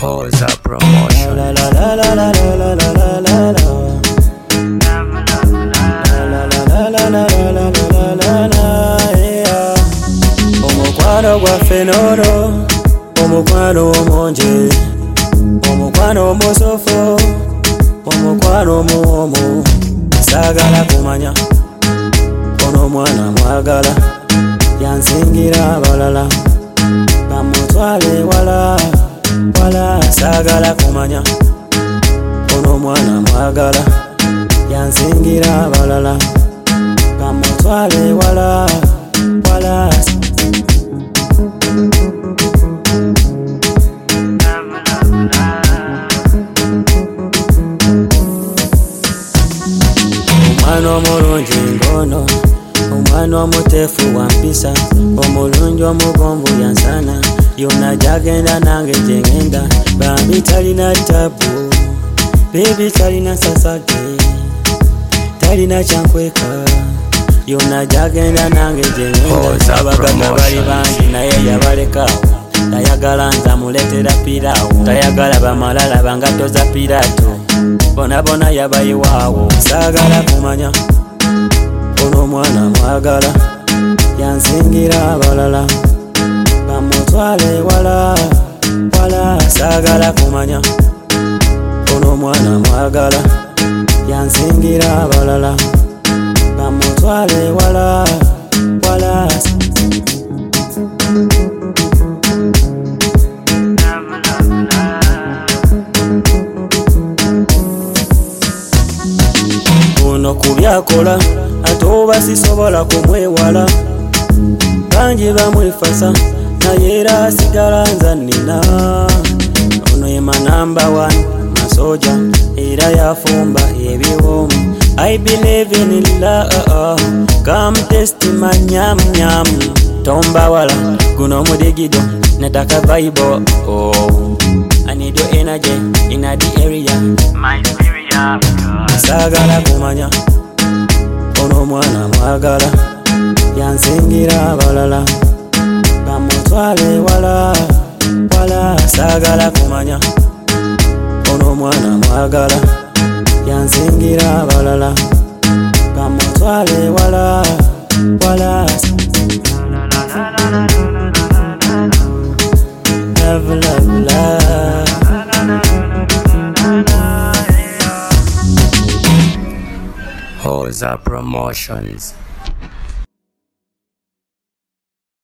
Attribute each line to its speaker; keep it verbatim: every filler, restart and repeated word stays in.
Speaker 1: Hoza Promotion.
Speaker 2: La la la la la la la la la la la. La la la la la la la la la la. Omukwano gwa fenoro, omukwano omungi, omukwano omusofo, omukwano omuwomu. Saagala kumanya ono mwana mwagala, yansingira abalala bamutwale wala wala. Saagala kumanya ono mwana mwagala, yansingira abalala bamutwale wala wala. Omwana omulungi ngono, omwana omuteefu wampisa, omulungi omugonvu yansana, yonna gyagenda nange gyengenda. Bambi talina tabu, bebi talina sasage, talina kyankweka, yonna gyagenda nange gyengenda. Abaganda bali bangi naye yabalekaawo, tayagala nza muletera piraawo, tayagala bamalala bangatto za piraato, bona bona yabayiwaawo. Saagala kumanya ono mwana mwagala, yansingira abalala bamutwale wala wala. Saagala kumanya ono mwana mwagala, yansingira abalala bamutwale wala wala. Ono kubyakola ate oba sisobola kumwewala, bangi bamwefasa naye era asigala nza nina. Ono ye manamba one masoja era yafumba ebiwoomu. I believe in love, come test my nyam nyam. Tomba wala guno mudigido netaka vibe. Oh, I need your energy in the area, my spirit. Saagala kumanya ono mwana mwagala, yansingira abalala bamutwale wala wala. Saagala kumanya ono mwana mwagala, yansingira abalala bamutwale wala wala. Love, love, love.
Speaker 1: Hoza Promotions.